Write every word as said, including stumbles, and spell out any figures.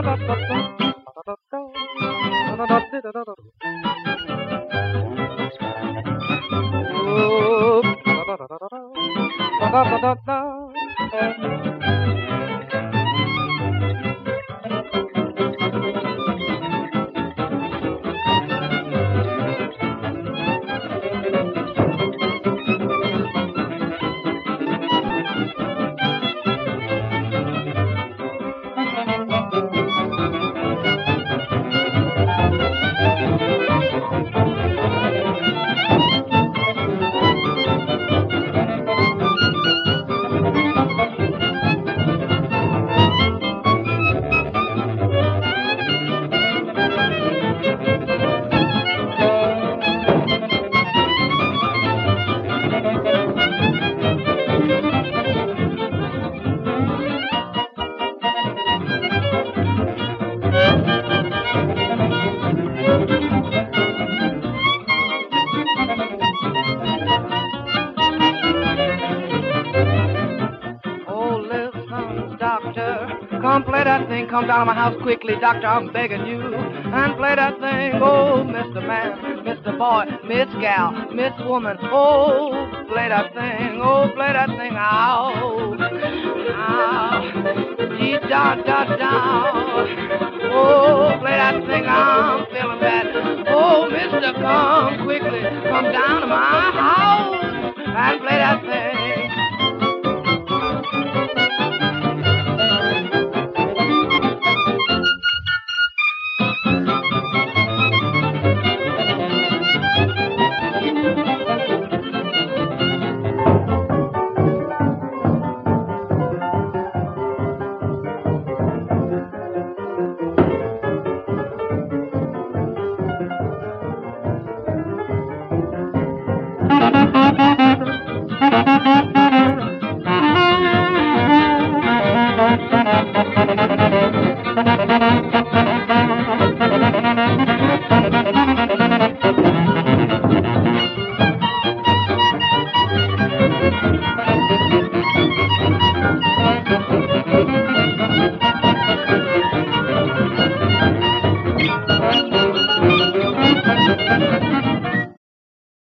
Come play that thing, come down to my house quickly, doctor, I'm begging you. And play that thing, oh, Mister Man, Mister Boy, Miss Gal, Miss Woman, oh, play that thing, oh, play that thing, ow, ow, dee da da da.